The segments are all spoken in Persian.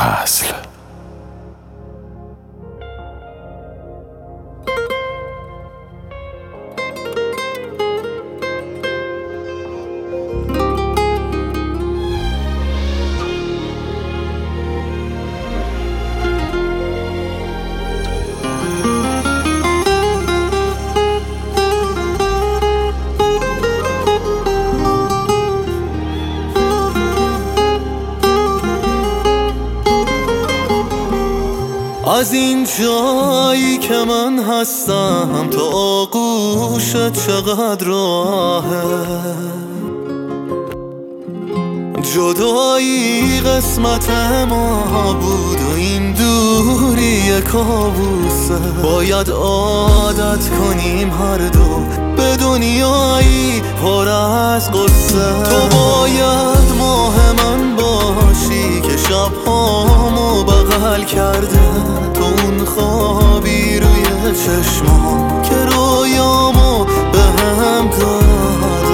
فصل. از این جایی که من هستم تا آغوشت چقدر راهه، جدایی قسمت ما بود و این دوری کابوسه. باید عادت کنیم هر دو به دنیایی پر از قصه. تو باید ماه من باشی که شبهامو بغل کرده، تو اون خوابی روی چشمام که رویامو به هم داده.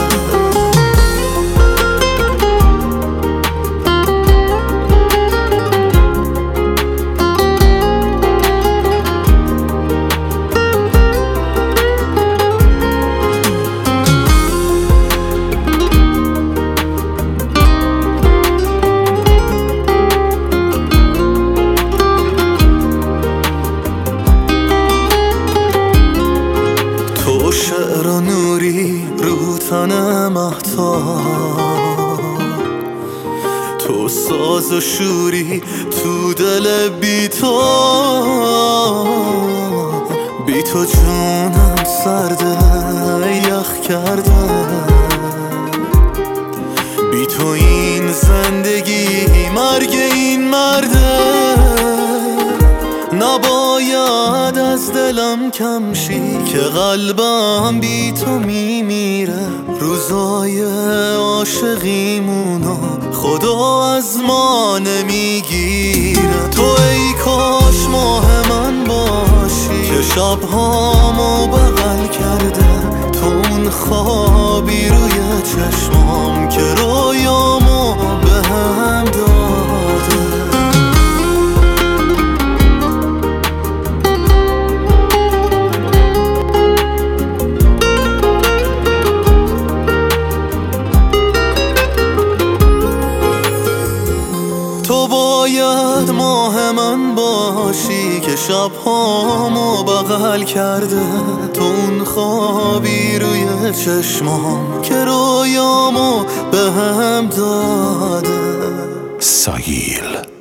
شعر و نوری رو تن مهتاب، تو ساز و شوری تو دل بی تو. بی تو جونم سرده یخ کرده، بی تو این زندگی مرگ این مرده. نباید از دلم کم شی که قلبم بی تو میمیره. روزای عاشقیمونو خدا از ما نمیگیره. تو ای کاش ماه من باشی که شبهامو بغل کرده، تو اون خوابی روی چشمام که رویامو به هم داده. تو باید ماه من باشی که شبهامو بغل کرده، تو اون خوابی روی چشمام که رویامو به هم داده. ساگیل.